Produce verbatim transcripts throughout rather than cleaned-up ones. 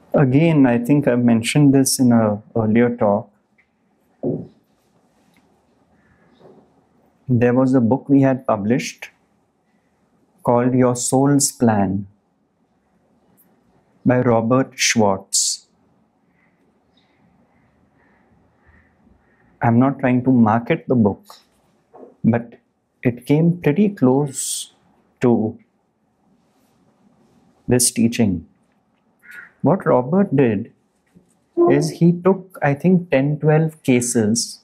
Again, I think I mentioned this in a earlier talk. There was a book we had published called Your Soul's Plan by Robert Schwartz. I'm not trying to market the book, but it came pretty close to this teaching. What Robert did is he took, I think, ten, twelve cases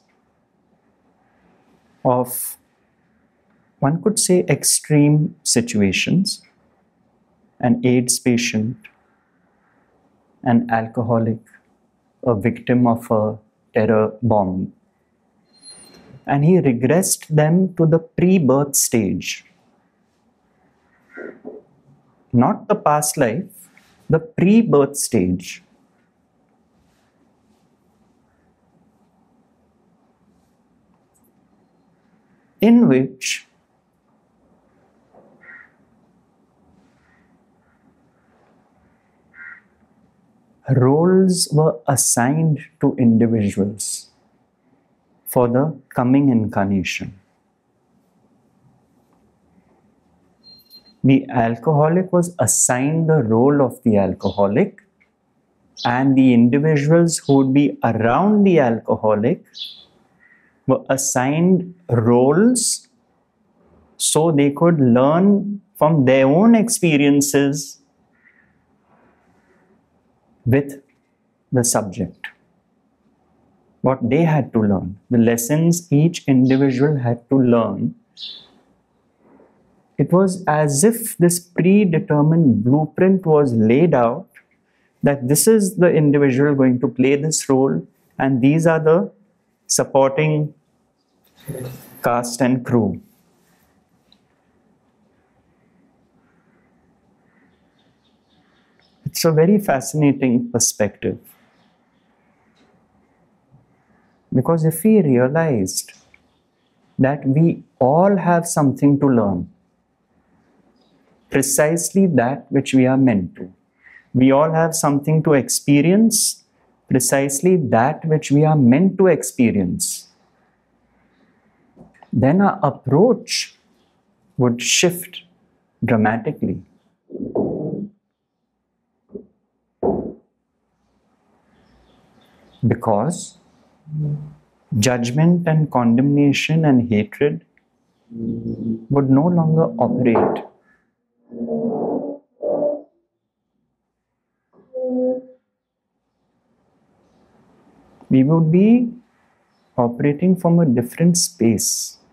of, one could say, extreme situations: an AIDS patient, an alcoholic, a victim of a terror bomb. And he regressed them to the pre-birth stage. Not the past life, the pre-birth stage. In which roles were assigned to individuals for the coming incarnation. The alcoholic was assigned the role of the alcoholic, and the individuals who would be around the alcoholic were assigned roles so they could learn from their own experiences with the subject. What they had to learn, the lessons each individual had to learn. It was as if this predetermined blueprint was laid out, that this is the individual going to play this role, and these are the supporting cast and crew. It's a very fascinating perspective. Because if we realized that we all have something to learn, precisely that which we are meant to. We all have something to experience, precisely that which we are meant to experience. Then our approach would shift dramatically. Because judgment and condemnation and hatred would no longer operate. We would be operating from a different space.